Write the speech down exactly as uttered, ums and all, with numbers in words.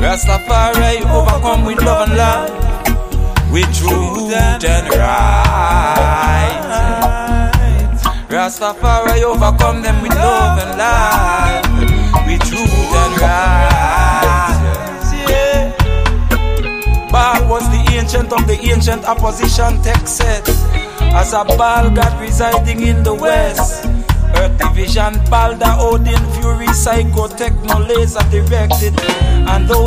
Rastafari overcome with love and light, with truth and right. Rastafari overcome them with love and light, with truth and right. Yeah. Baal was the ancient of the ancient opposition, text said. As a Baal god residing in the west, Earth division, Balda, Odin, Fury, Psycho, Techno, Laser directed, and those